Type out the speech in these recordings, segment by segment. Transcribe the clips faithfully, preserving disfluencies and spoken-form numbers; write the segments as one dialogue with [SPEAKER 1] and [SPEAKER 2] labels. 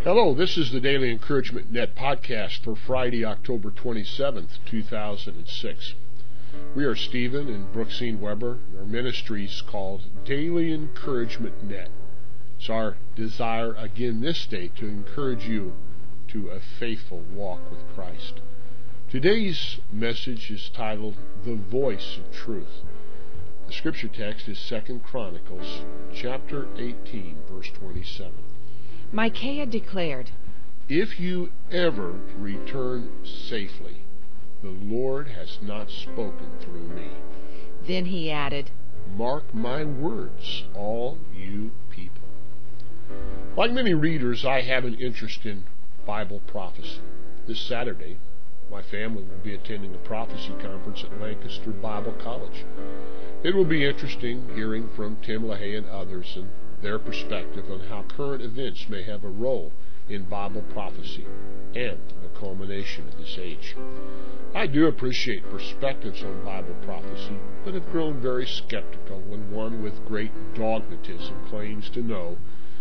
[SPEAKER 1] Hello, this is the Daily Encouragement Net podcast for Friday, October twenty-seventh, two thousand six. We are Stephen and Brooksine Weber, and our ministry is called Daily Encouragement Net. It's our desire again this day to encourage you to a faithful walk with Christ. Today's message is titled, The Voice of Truth. The scripture text is Second Chronicles chapter eighteen, verse twenty-seven.
[SPEAKER 2] Micaiah declared,
[SPEAKER 1] If you ever return safely, the Lord has not spoken through me.
[SPEAKER 2] Then he added,
[SPEAKER 1] Mark my words, all you people. Like many readers, I have an interest in Bible prophecy. This Saturday, my family will be attending a prophecy conference at Lancaster Bible College. It will be interesting hearing from Tim LaHaye and others and their perspective on how current events may have a role in Bible prophecy and the culmination of this age. I do appreciate perspectives on Bible prophecy, but have grown very skeptical when one with great dogmatism claims to know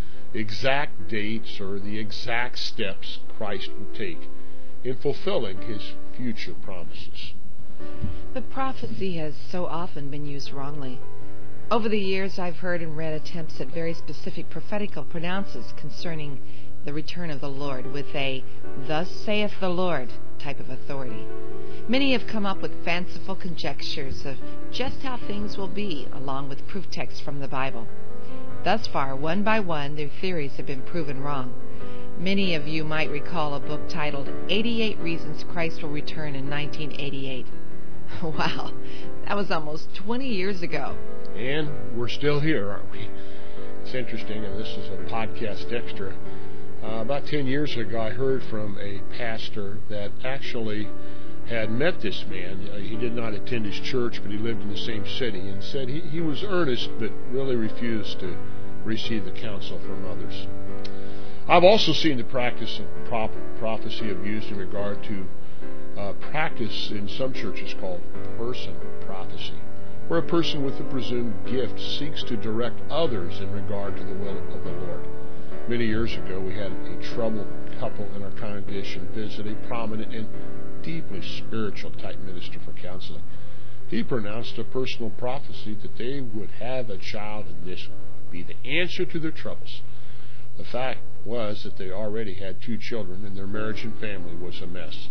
[SPEAKER 1] exact dates or the exact steps Christ will take in fulfilling his future promises.
[SPEAKER 2] But prophecy has so often been used wrongly. Over the years, I've heard and read attempts at very specific prophetical pronounces concerning the return of the Lord with a, Thus saith the Lord type of authority. Many have come up with fanciful conjectures of just how things will be, along with proof texts from the Bible. Thus far, one by one, their theories have been proven wrong. Many of you might recall a book titled eighty-eight Reasons Christ Will Return in nineteen eighty-eight. Wow, that was almost twenty years ago.
[SPEAKER 1] And we're still here, aren't we? It's interesting, and this is a podcast extra. Uh, about ten years ago, I heard from a pastor that actually had met this man. Uh, he did not attend his church, but he lived in the same city, and said he, he was earnest, but really refused to receive the counsel from others. I've also seen the practice of prop- prophecy abused in regard to uh, practice in some churches called personal prophecy, where a person with a presumed gift seeks to direct others in regard to the will of the Lord. Many years ago, we had a troubled couple in our congregation visit a prominent and deeply spiritual type minister for counseling. He pronounced a personal prophecy that they would have a child and this would be the answer to their troubles. The fact was that they already had two children and their marriage and family was a mess.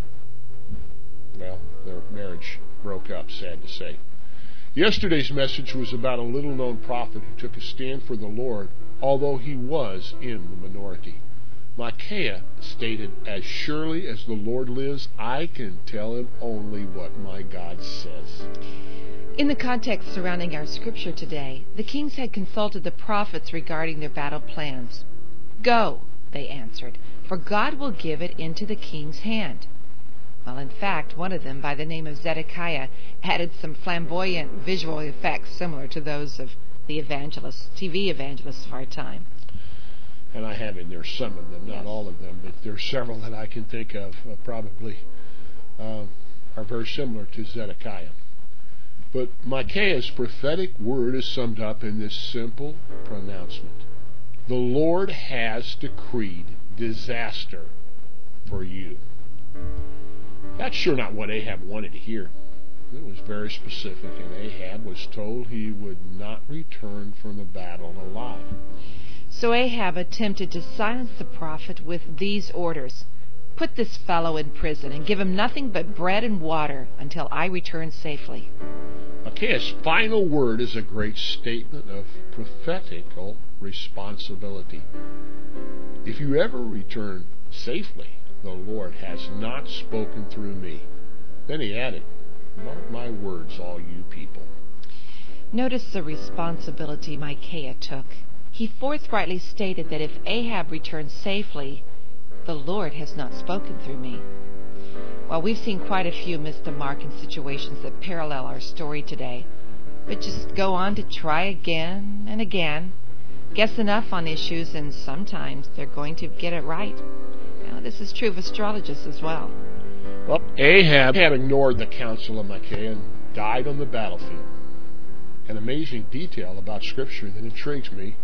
[SPEAKER 1] Well, their marriage broke up, sad to say. Yesterday's message was about a little-known prophet who took a stand for the Lord, although he was in the minority. Micaiah stated, As surely as the Lord lives, I can tell him only what my God says.
[SPEAKER 2] In the context surrounding our scripture today, the kings had consulted the prophets regarding their battle plans. Go, they answered, for God will give it into the king's hand. Well, in fact, one of them, by the name of Zedekiah, added some flamboyant visual effects similar to those of the evangelists, T V evangelists of our time.
[SPEAKER 1] And I have in there some of them, not
[SPEAKER 2] Yes.
[SPEAKER 1] all of them, but there are several that I can think of uh, probably uh, are very similar to Zedekiah. But Micaiah's prophetic word is summed up in this simple pronouncement. The Lord has decreed disaster for you. That's sure not what Ahab wanted to hear. It was very specific, and Ahab was told he would not return from the battle alive.
[SPEAKER 2] So Ahab attempted to silence the prophet with these orders. Put this fellow in prison and give him nothing but bread and water until I return safely.
[SPEAKER 1] Micaiah's final word is a great statement of prophetical responsibility. If you ever return safely, the Lord has not spoken through me. Then he added, Mark my words, all you people.
[SPEAKER 2] Notice the responsibility Micaiah took. He forthrightly stated that if Ahab returns safely, the Lord has not spoken through me. Well, we've seen quite a few miss the mark in situations that parallel our story today, but just go on to try again and again, guess enough on issues, and sometimes they're going to get it right. Now, this is true of astrologists as well.
[SPEAKER 1] Well, Ahab had ignored the counsel of Micaiah and died on the battlefield. An amazing detail about Scripture that intrigues me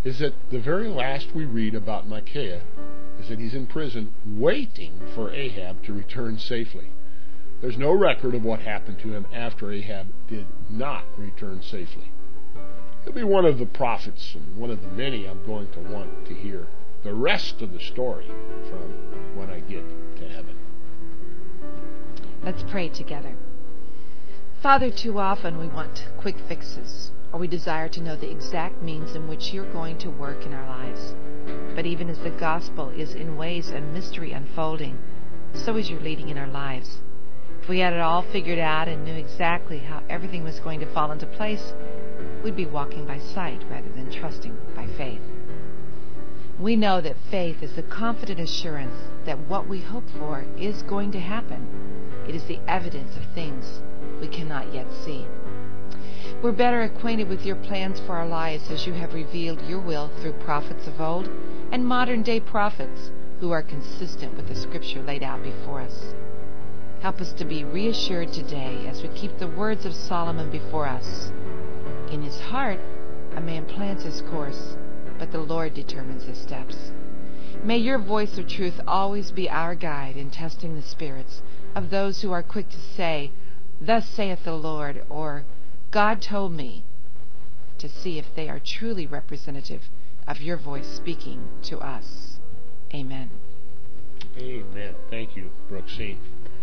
[SPEAKER 1] is that the very last we read about Micaiah is that he's in prison waiting for Ahab to return safely. There's no record of what happened to him after Ahab did not return safely. He'll be one of the prophets and one of the many I'm going to want to hear the rest of the story from when I get to heaven.
[SPEAKER 2] Let's pray together. Father, too often we want quick fixes, or we desire to know the exact means in which you're going to work in our lives. But even as the gospel is in ways a mystery unfolding, so is your leading in our lives. If we had it all figured out and knew exactly how everything was going to fall into place, we'd be walking by sight rather than trusting by faith. We know that faith is the confident assurance that what we hope for is going to happen. It is the evidence of things we cannot yet see. We're better acquainted with your plans for our lives as you have revealed your will through prophets of old and modern-day prophets who are consistent with the scripture laid out before us. Help us to be reassured today as we keep the words of Solomon before us. In his heart, a man plans his course, but the Lord determines his steps. May your voice of truth always be our guide in testing the spirits of those who are quick to say, "Thus saith the Lord," or "God told me," to see if they are truly representative of your voice speaking to us. Amen.
[SPEAKER 1] Amen. Thank you, Brooksine.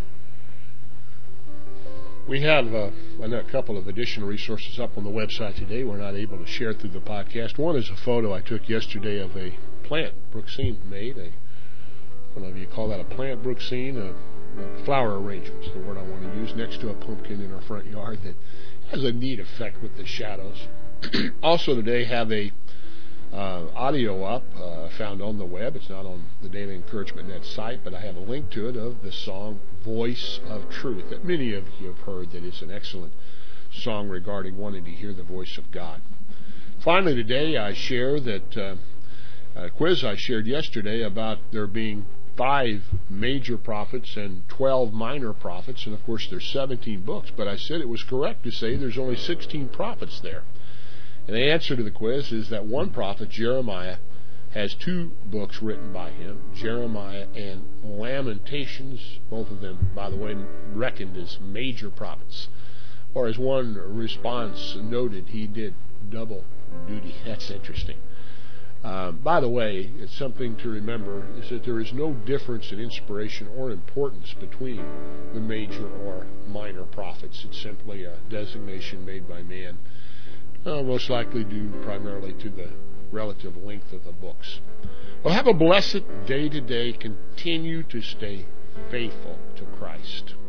[SPEAKER 1] We have uh, a couple of additional resources up on the website today we're not able to share through the podcast. One is a photo I took yesterday of a plant Brooksine made. A, I don't know if you call that a plant, Brooksine, a, a flower arrangement is the word I want to use, next to a pumpkin in our front yard that has a neat effect with the shadows. Also today have a uh, audio up uh, found on the web. It's not on the Daily Encouragement Net site, but I have a link to it of the song Voice of Truth that many of you have heard. That is an excellent song regarding wanting to hear the voice of God. Finally today I share that uh, a quiz I shared yesterday about there being five major prophets and twelve minor prophets, and of course there's seventeen books, but I said it was correct to say there's only sixteen prophets there. And the answer to the quiz is that one prophet, Jeremiah, has two books written by him, Jeremiah and Lamentations, both of them, by the way, reckoned as major prophets. Or as one response noted, he did double duty. That's interesting. Uh, by the way, it's something to remember is that there is no difference in inspiration or importance between the major or minor prophets. It's simply a designation made by man, uh, most likely due primarily to the relative length of the books. Well, have a blessed day today. Continue to stay faithful to Christ.